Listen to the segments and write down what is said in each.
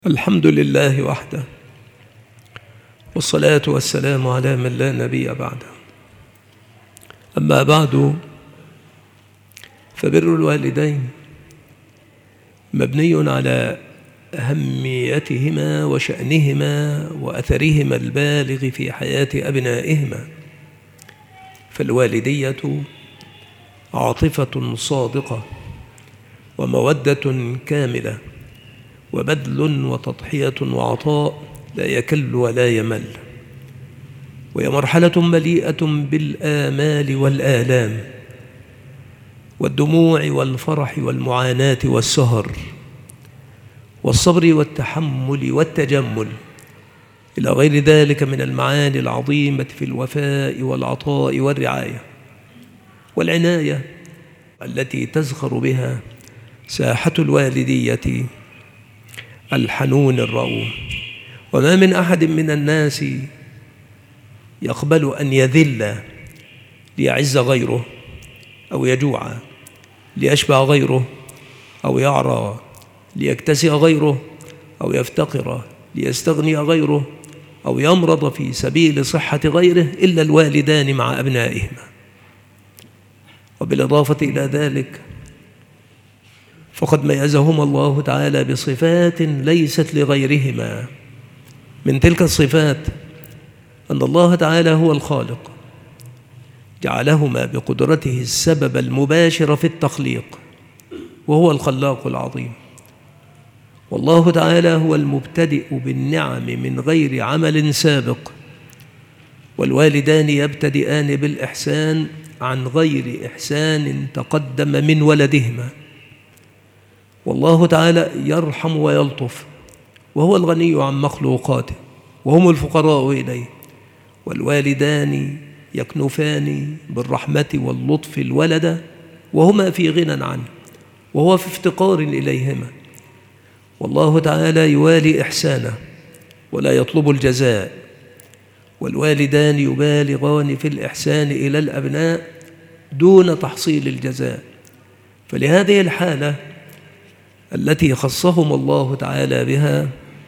الحمد لله وحده، والصلاة والسلام على من لا نبي بعده. أما بعد، فبر الوالدين مبني على أهميتهما وشأنهما وأثرهما البالغ في حياة أبنائهما. فالوالدية عاطفة صادقة ومودة كاملة وبذل وتضحية وعطاء لا يكل ولا يمل، وهي مرحلة مليئة بالآمال والآلام والدموع والفرح والمعاناة والسهر والصبر والتحمل والتجمل إلى غير ذلك من المعاني العظيمة في الوفاء والعطاء والرعاية والعناية التي تزخر بها ساحة الوالدية الحنون الرؤوف. وما من أحد من الناس يقبل أن يذل ليعز غيره، أو يجوع ليشبع غيره، أو يعرى ليكتسئ غيره، أو يفتقر ليستغني غيره، أو يمرض في سبيل صحة غيره، إلا الوالدان مع أبنائهما. وبالإضافة إلى ذلك فقد ميزهما الله تعالى بصفات ليست لغيرهما. من تلك الصفات أن الله تعالى هو الخالق، جعلهما بقدرته السبب المباشر في التخليق، وهو الخلاق العظيم. والله تعالى هو المبتدئ بالنعم من غير عمل سابق، والوالدان يبتدئان بالإحسان عن غير إحسان تقدم من ولدهما. والله تعالى يرحم ويلطف، وهو الغني عن مخلوقاته وهم الفقراء إليه، والوالدان يكنفان بالرحمة واللطف الولد وهما في غنى عنه، وهو في افتقار إليهما. والله تعالى يوالي إحسانه ولا يطلب الجزاء، والوالدان يبالغان في الإحسان إلى الأبناء دون تحصيل الجزاء. فلهذه الحالة التي خصهم الله تعالى بها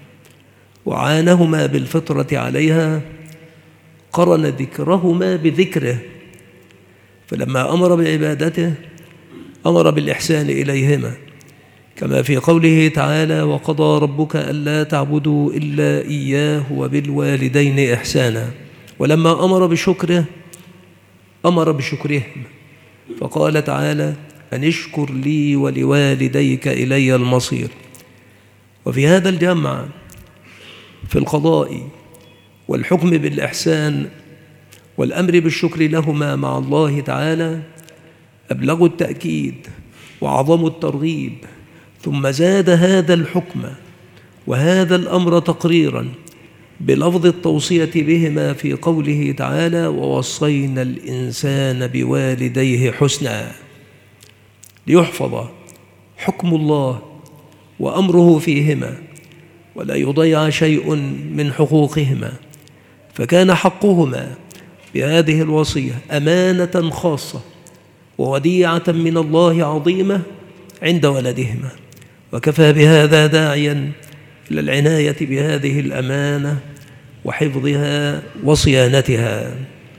وعانهما بالفطرة عليها، قرن ذكرهما بذكره، فلما أمر بعبادته أمر بالإحسان إليهما، كما في قوله تعالى: وقضى ربك ألا تعبدوا إلا إياه وبالوالدين إحسانا. ولما أمر بشكره أمر بشكرهم، فقال تعالى: أن اشكر لي ولوالديك إلي المصير. وفي هذا الجمع في القضاء والحكم بالإحسان والأمر بالشكر لهما مع الله تعالى أبلغ التأكيد وأعظم الترغيب، ثم زاد هذا الحكم وهذا الأمر تقريرا بلفظ التوصية بهما في قوله تعالى: ووصينا الإنسان بوالديه حسنا، ليحفظ حكم الله وأمره فيهما ولا يضيع شيء من حقوقهما. فكان حقهما بهذه الوصية أمانة خاصة ووديعة من الله عظيمة عند ولدهما، وكفى بهذا داعيا إلى العناية بهذه الأمانة وحفظها وصيانتها.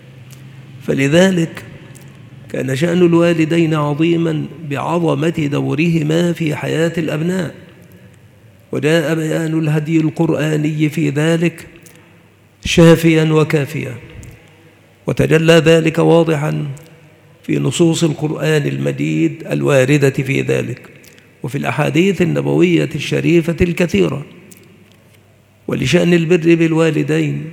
فلذلك كان شأن الوالدين عظيما بعظمة دورهما في حياة الأبناء، وجاء بيان الهدي القرآني في ذلك شافيا وكافيا، وتجلى ذلك واضحا في نصوص القرآن المجيد الواردة في ذلك، وفي الأحاديث النبوية الشريفة الكثيرة. ولشأن البر بالوالدين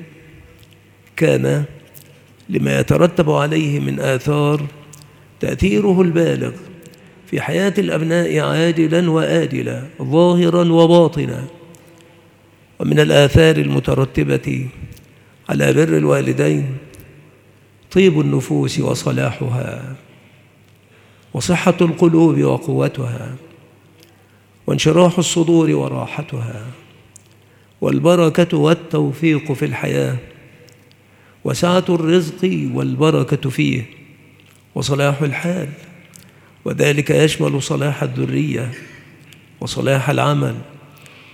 كان لما يترتب عليه من آثار تأثيره البالغ في حياة الأبناء عاجلا وآجلا، ظاهرا وباطنا. ومن الآثار المترتبة على بر الوالدين طيب النفوس وصلاحها، وصحة القلوب وقوتها، وانشراح الصدور وراحتها، والبركة والتوفيق في الحياة، وسعة الرزق والبركة فيه، وصلاح الحال، وذلك يشمل صلاح الذرية وصلاح العمل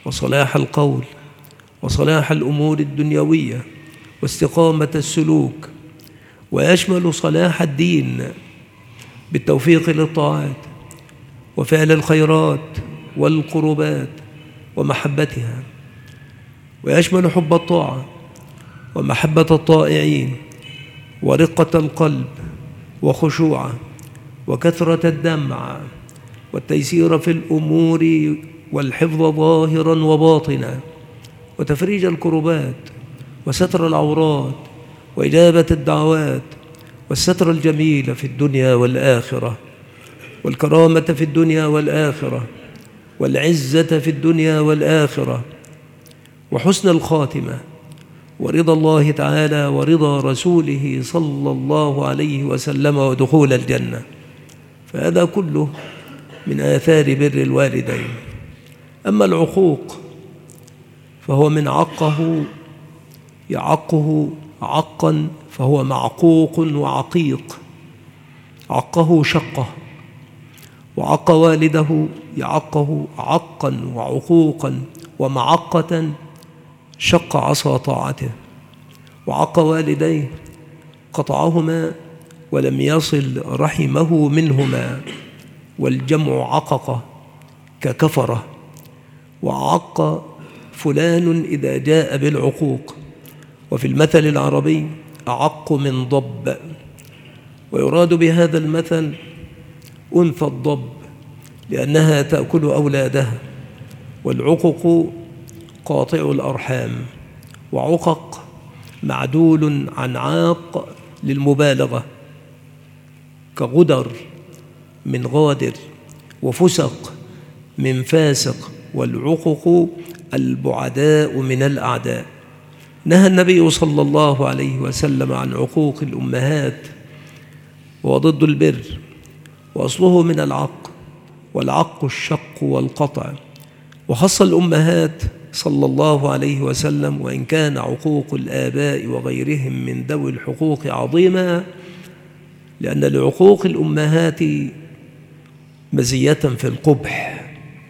وصلاح القول وصلاح الأمور الدنيوية واستقامة السلوك، ويشمل صلاح الدين بالتوفيق للطاعات وفعل الخيرات والقربات ومحبتها، ويشمل حب الطاعة ومحبة الطائعين ورقة القلب وخشوعه وكثرة الدمع والتيسير في الأمور والحفظ ظاهرا وباطنا وتفريج الكربات وستر العورات وإجابة الدعوات والستر الجميل في الدنيا والآخرة والكرامة في الدنيا والآخرة والعزة في الدنيا والآخرة وحسن الخاتمة ورضا الله تعالى ورضا رسوله صلى الله عليه وسلم ودخول الجنة. فهذا كله من آثار بر الوالدين. أما العقوق فهو من عقه يعقه عقا فهو معقوق وعقيق. عقه شقه، وعق والده يعقه عقا وعقوقا ومعقة شق عصا طاعته، وعق والديه قطعهما ولم يصل رحمه منهما، والجمع عققه ككفره. وعق فلان إذا جاء بالعقوق، وفي المثل العربي أعق من ضب، ويراد بهذا المثل أنثى الضب لأنها تأكل أولادها. والعقق قاطع الأرحام، وعقق معدول عن عاق للمبالغة، كغدر من غادر، وفسق من فاسق. والعقق البعداء من الأعداء. نهى النبي صلى الله عليه وسلم عن عقوق الأمهات، وهو ضد البر، وأصله من العق، والعق الشق والقطع. وخص الأمهات صلى الله عليه وسلم، وإن كان عقوق الآباء وغيرهم من ذوي الحقوق عظيمة، لأن لعقوق الأمهات مزية في القبح.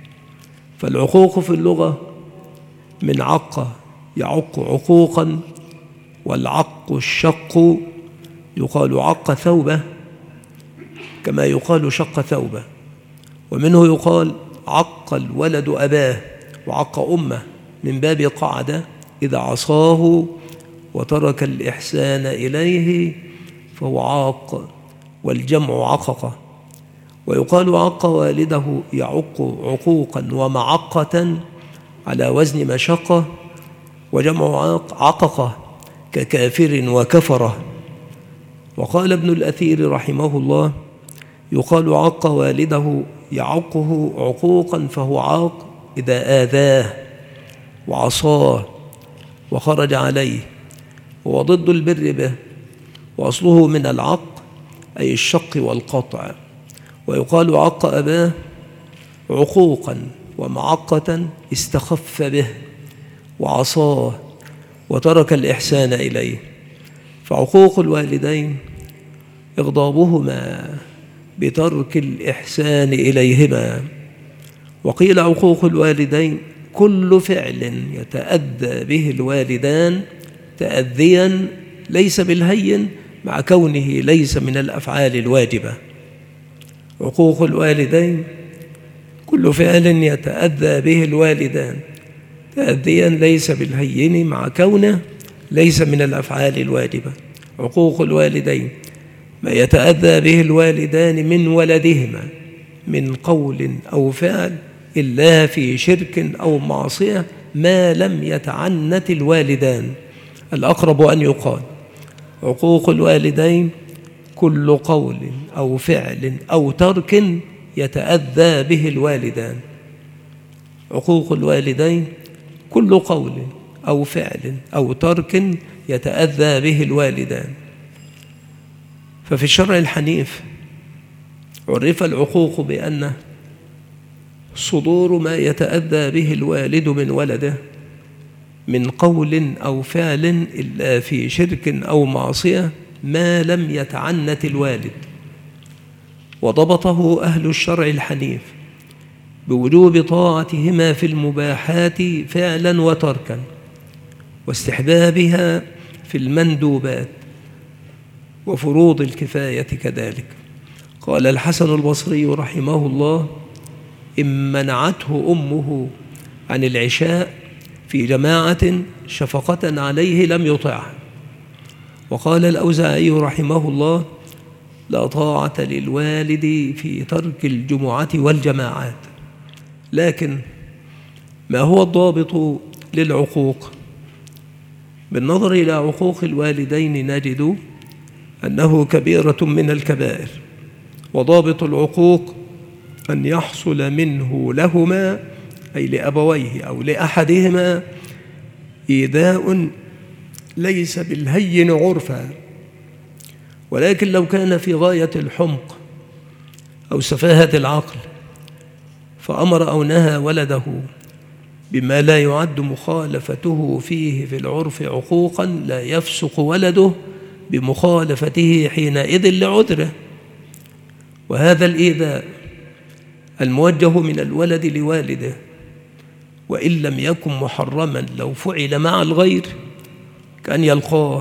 فالعقوق في اللغة من عق يعق عقوقا، والعق الشق يقال عق ثوبه كما يقال شق ثوبه. ومنه يقال عق الولد أباه وعق أمه من باب قعدة إذا عصاه وترك الإحسان إليه فهو عاق، والجمع عققه. ويقال عق والده يعق عقوقا ومعقة على وزن مشقة، وجمع عققه ككافر وكفرة. وقال ابن الأثير رحمه الله يقال عق والده يعقه عقوقا فهو عاق إذا آذاه وعصاه وخرج عليه، هو ضد البر به، وأصله من العق أي الشق والقطع. ويقال عق أباه عقوقا ومعقة استخف به وعصاه وترك الإحسان إليه. فعقوق الوالدين إغضابهما بترك الإحسان إليهما. وقيل عقوق الوالدين كل فعل يتأذى به الوالدان تأذيا ليس بالهين مع كونه ليس من الأفعال الواجبة. عقوق الوالدين كل فعل يتأذى به الوالدان تأذيا ليس بالهين مع كونه ليس من الأفعال الواجبة. عقوق الوالدين ما يتأذى به الوالدان من ولدهما من قول أو فعل إلا في شرك أو معصية ما لم يتعنت الوالدان. الأقرب أن يقال عقوق الوالدين كل قول أو فعل أو ترك يتأذى به الوالدان. عقوق الوالدين كل قول أو فعل أو ترك يتأذى به الوالدان. ففي الشرع الحنيف عرف العقوق بأنه صدور ما يتأذى به الوالد من ولده من قول أو فعل إلا في شرك أو معصية ما لم يتعنت الوالد. وضبطه أهل الشرع الحنيف بوجوب طاعتهما في المباحات فعلا وتركا، واستحبابها في المندوبات، وفروض الكفاية كذلك. قال الحسن البصري رحمه الله: إن منعته أمه عن العشاء في جماعة شفقة عليه لم يطعه. وقال الأوزاعي رحمه الله: لا طاعة للوالد في ترك الجمعة والجماعات. لكن ما هو الضابط للعقوق؟ بالنظر إلى عقوق الوالدين نجد أنه كبيرة من الكبائر، وضابط العقوق أن يحصل منه لهما، أي لأبويه أو لأحدهما، إيذاء ليس بالهين عرفا، ولكن لو كان في غاية الحمق أو سفاهة العقل فأمر أو نهى ولده بما لا يعد مخالفته فيه في العرف عقوقا، لا يفسق ولده بمخالفته حينئذ لعذره. وهذا الإيذاء الموجه من الولد لوالده وإن لم يكن محرما لو فعل مع الغير كأن يلقاه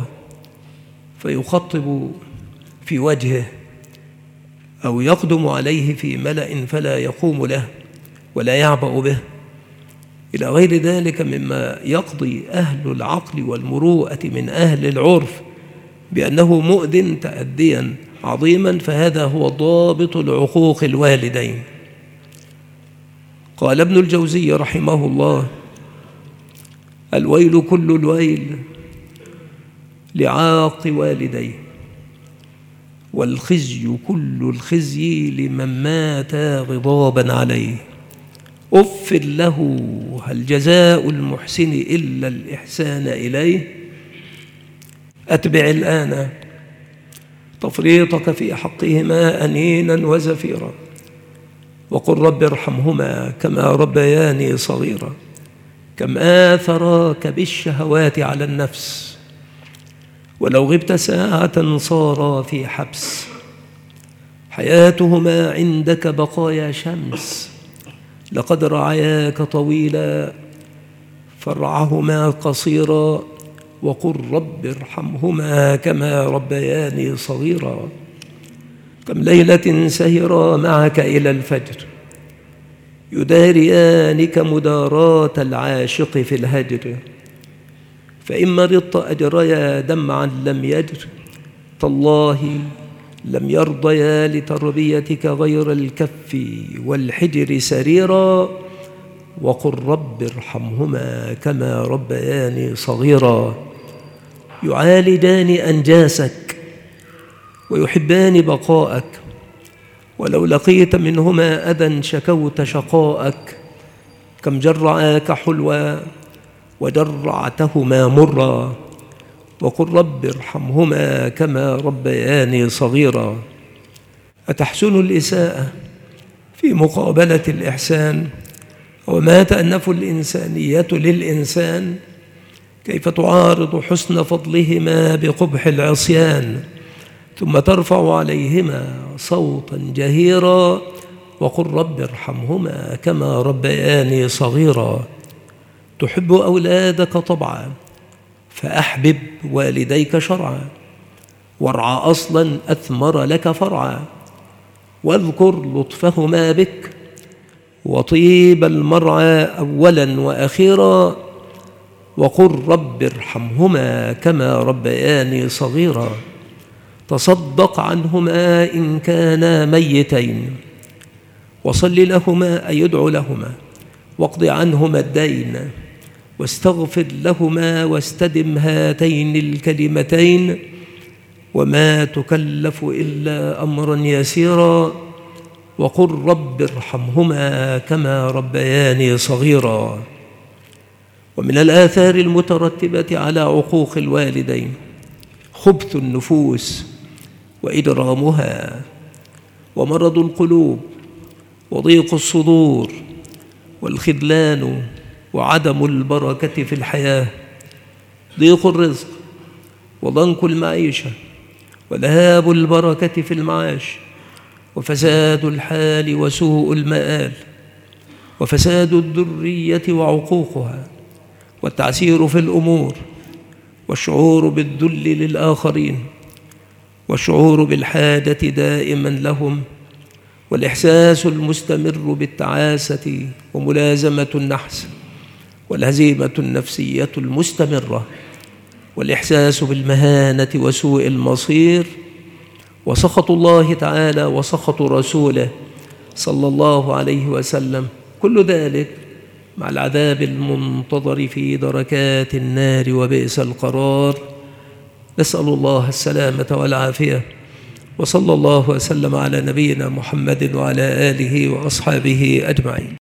فيخطب في وجهه أو يقدم عليه في ملأ فلا يقوم له ولا يعبأ به، إلى غير ذلك مما يقضي أهل العقل والمروءة من أهل العرف بأنه مؤذٍ تأديا عظيما. فهذا هو ضابط العقوق الوالدين. قال ابن الجوزي رحمه الله: الويل كل الويل لعاق والديه، والخزي كل الخزي لمن مات غضابا عليه. أف له هل جزاء المحسن إلا الإحسان إليه. أتبع الآن تفريطك في حقهما أنينا وزفيرا، وقل رب ارحمهما كما ربياني صغيرا. كم آثراك بالشهوات على النفس، ولو غبت ساعة صارا في حبس. حياتهما عندك بقايا شمس، لقد رعياك طويلا فرعهما قصيرا. وقل رب ارحمهما كما ربياني صغيرا. كم ليلة سهرا معك إلى الفجر، يداريانك مداراة العاشق في الهجر. فإن مرضت أجريا دمعا لم يجر، تالله لم يرضيا لتربيتك غير الكف والحجر سريرا. وقل رب ارحمهما كما ربياني صغيرا. يعالجان أنجاسك ويحبان بقاءك، ولو لقيت منهما أذى شكوت شقاءك. كم جرعاك حلوا وجرعتهما مرا. وقل رب ارحمهما كما ربياني صغيرا. أتحسن الإساءة في مقابلة الإحسان؟ وما تأنف الإنسانية للإنسان؟ كيف تعارض حسن فضلهما بقبح العصيان؟ ثم ترفع عليهما صوتا جهيرا. وقل رب ارحمهما كما ربياني صغيرا. تحب أولادك طبعا، فأحبب والديك شرعا. وارعى أصلا أثمر لك فرعا، واذكر لطفهما بك وطيب المرعى أولا وأخيرا. وقل رب ارحمهما كما ربياني صغيرا. تصدق عنهما إن كانا ميتين، وصل لهما أي ادع لهما، واقض عنهما الدين، واستغفر لهما، واستدم هاتين الكلمتين. وما تكلف إلا أمرا يسيرا. وقل رب ارحمهما كما ربياني صغيرا. ومن الآثار المترتبة على عقوق الوالدين خبث النفوس وإدرامها، ومرض القلوب، وضيق الصدور، والخذلان، وعدم البركة في الحياة، ضيق الرزق، وضنك المعيشة، وذهاب البركة في المعاش، وفساد الحال وسوء المآل. وفساد الذرية وعقوقها، والتعسير في الأمور، والشعور بالذل للآخرين، والشعور بالحاجة دائما لهم، والإحساس المستمر بالتعاسة وملازمة النحس، والهزيمة النفسية المستمرة، والإحساس بالمهانة وسوء المصير، وسخط الله تعالى وسخط رسوله صلى الله عليه وسلم، كل ذلك مع العذاب المنتظر في دركات النار وبئس القرار. نسأل الله السلامة والعافية، وصلى الله وسلم على نبينا محمد وعلى آله وأصحابه أجمعين.